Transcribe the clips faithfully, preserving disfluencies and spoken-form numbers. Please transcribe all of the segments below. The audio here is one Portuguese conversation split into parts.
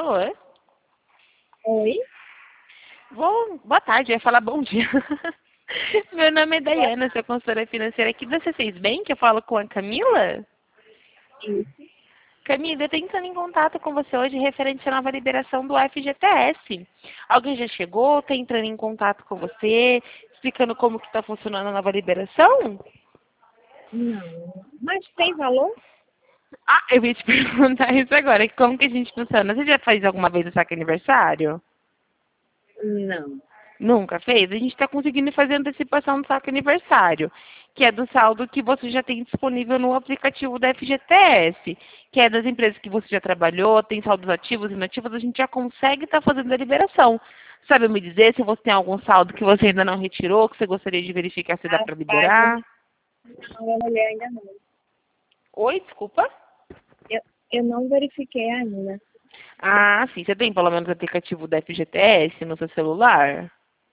Alô? Oi? Bom, boa tarde, eu ia falar bom dia. Meu nome é Daiana, sou consultora financeira aqui da C seis Bank, eu falo com a Camila. Isso. Camila, eu tô entrando em contato com você hoje referente à nova liberação do F G T S. Alguém já chegou, tá entrando em contato com você, explicando como que tá funcionando a nova liberação? Não. Mas tem valor? Ah, eu ia te perguntar isso agora, como que a gente funciona? Você já fez alguma vez o saque aniversário? Não. Nunca fez? A gente está conseguindo fazer antecipação do saque aniversário, que é do saldo que você já tem disponível no aplicativo da F G T S, que é das empresas que você já trabalhou, tem saldos ativos e inativos, a gente já consegue estar fazendo a liberação. Sabe me dizer se você tem algum saldo que você ainda não retirou, que você gostaria de verificar se dá para Rapaz, eu liberar? não, não, a mulher ainda não. Oi, desculpa? Eu, eu não verifiquei ainda. Ah, sim. Você tem pelo menos o aplicativo da F G T S no seu celular?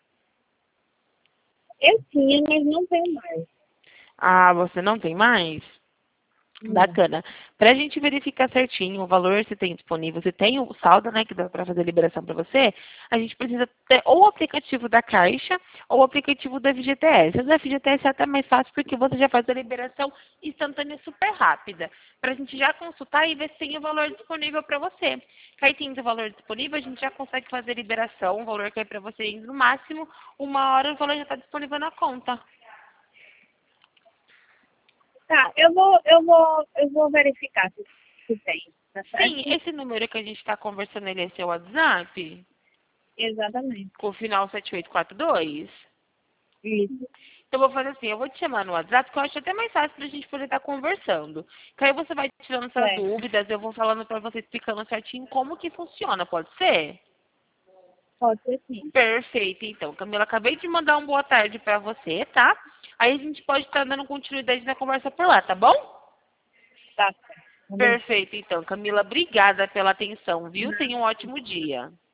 Eu tinha, mas não tenho mais. Ah, você não tem mais? Não. Bacana. Para a gente verificar certinho o valor se tem disponível, se tem o saldo, né, que dá para fazer a liberação para você, a gente precisa ter ou o aplicativo da Caixa ou o aplicativo do F G T S. O do F G T S é até mais fácil porque você já faz a liberação instantânea super rápida. Para a gente já consultar e ver se tem o valor disponível para você. Aí tem o valor disponível, a gente já consegue fazer a liberação, o valor que é para você no máximo, uma hora o valor já está disponível na conta. Tá, eu vou, eu vou, eu vou verificar se, se tem, tá Sim, certo? esse número que a gente está conversando, ele é seu WhatsApp? Exatamente. Com o final sete oito quatro dois? Isso. Então, eu vou fazer assim, eu vou te chamar no WhatsApp, que eu acho até mais fácil pra gente poder estar conversando. Que aí você vai tirando suas É, dúvidas, eu vou falando pra você, explicando certinho como que funciona, pode ser? pode ser sim. Perfeito, então. Camila, acabei de mandar um boa tarde pra você, tá? Aí a gente pode estar dando continuidade na conversa por lá, tá bom? Tá certo. Combinado. Perfeito, então. Camila, obrigada pela atenção, viu? Não. Tenha um ótimo dia.